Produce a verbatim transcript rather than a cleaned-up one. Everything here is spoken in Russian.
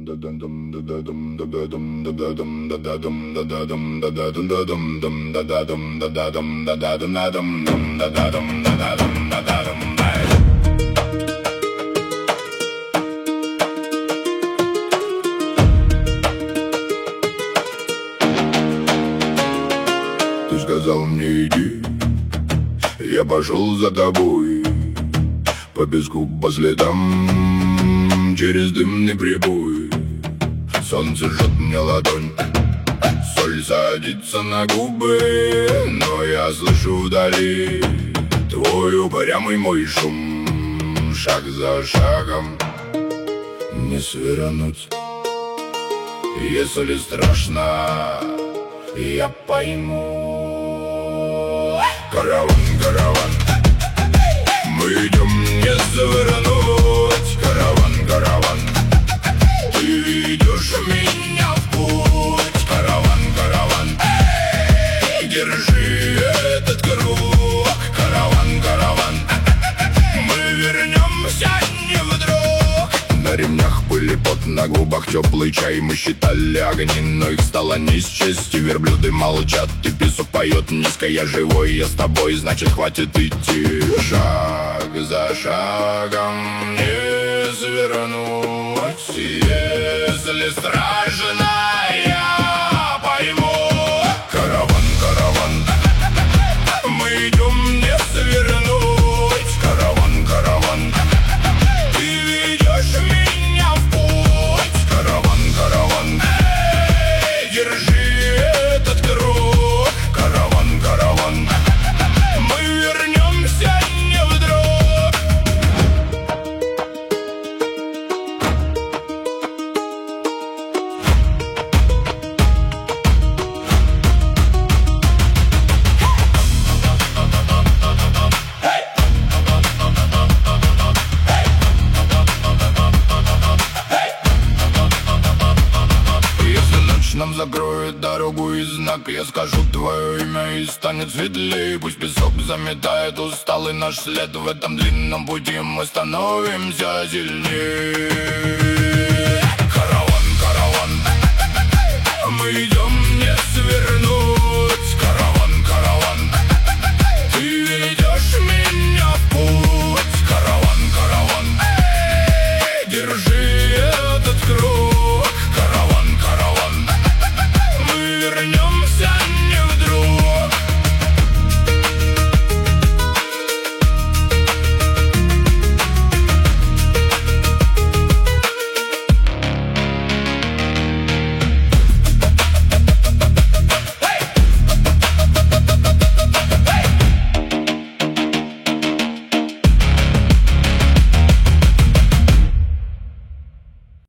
Ты сказал мне иди, я пошел за тобой по песку, по следам, через дымный прибой. Солнце жжет мне ладонь, соль садится на губы, но я слышу вдали твой упрямый мой шум. Шаг за шагом не свернуть, если страшно, я пойму. Караван, караван, мы идем не завернуть. Караван, караван, ты ведешь меня в путь. Караван, караван, эй, держи этот круг. Караван, караван, мы вернемся не вдруг. На ремнях пыли, пот на губах, теплый чай. Мы считали огни, но их стало не счесть. И верблюды молчат, и песок поет низко. Я живой, я с тобой, значит хватит идти. Шаг за шагом не свернуть, если страшно, я пойму. Караван, караван, мы идем не свернуть. Караван, караван, ты ведешь меня в путь. Караван, караван, эй, держи этот круг. Караван, караван, мы вернемся не вдруг. Нам закроет дорогу и знак, я скажу твое имя и станет светлее. Пусть песок заметает усталый наш след. В этом длинном пути мы становимся сильнее.